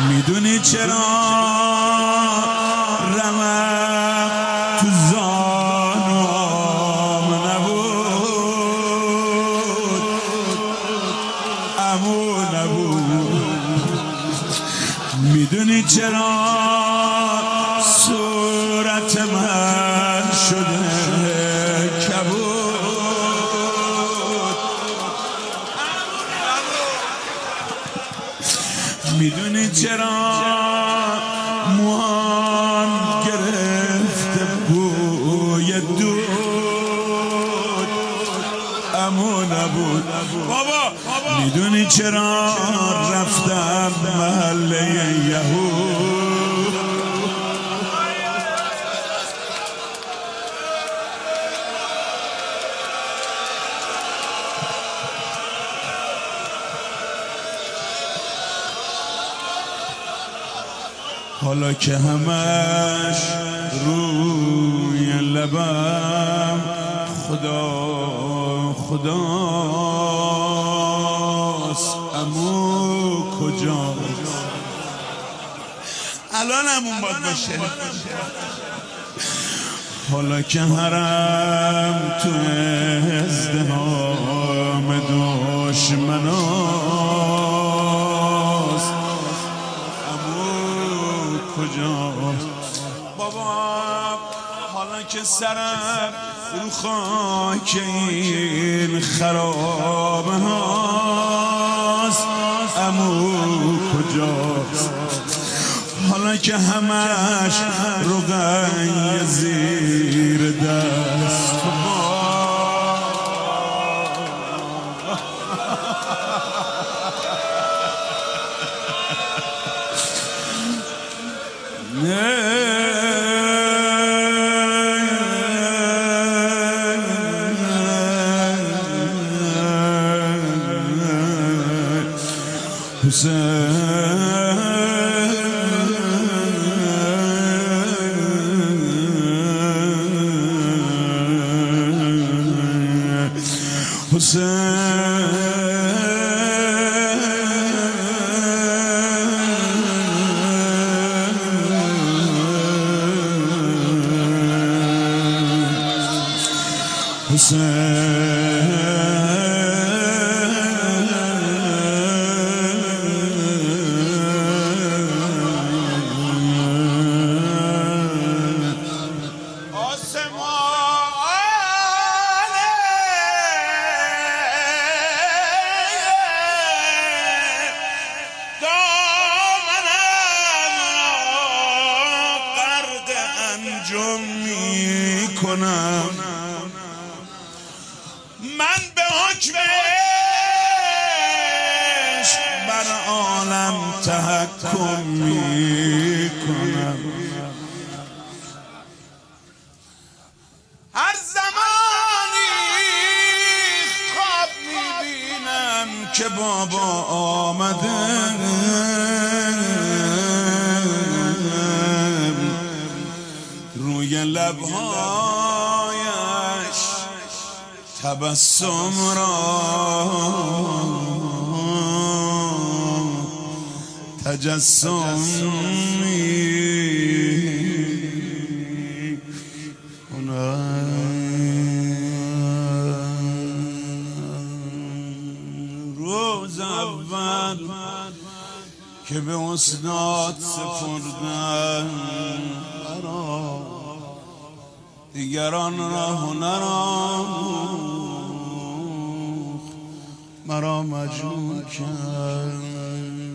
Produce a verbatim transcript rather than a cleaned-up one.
میدونی چرا رمم تو زانوام نبود عمو نبود؟ میدونی چرا صورت من شده کبود؟ میدونی چرا موهام گرفته بوی دود عمو نبود؟ بابا میدونی چرا رفتم محله یهود؟ حالا که همش روی لبم خدا خداست، عمو کجاست؟ الان همون باید باشه. حالا که حرم تو ازدحام دشمناست، عمو کجاست؟ بابا حالا که سرم رو خاک این خرابه هاست، عمو کجاست؟ حالا که همش روغن زیر دست کنم. من به حکمش بر عالم تحکم می کنم. هر زمانی خواب می بینم که بابا آمده، روی لبهایش تبسم را تجسم می کنم. روز اول که به استاد سپردن دیگران را هنر آموخت، مرا مجنون کرد.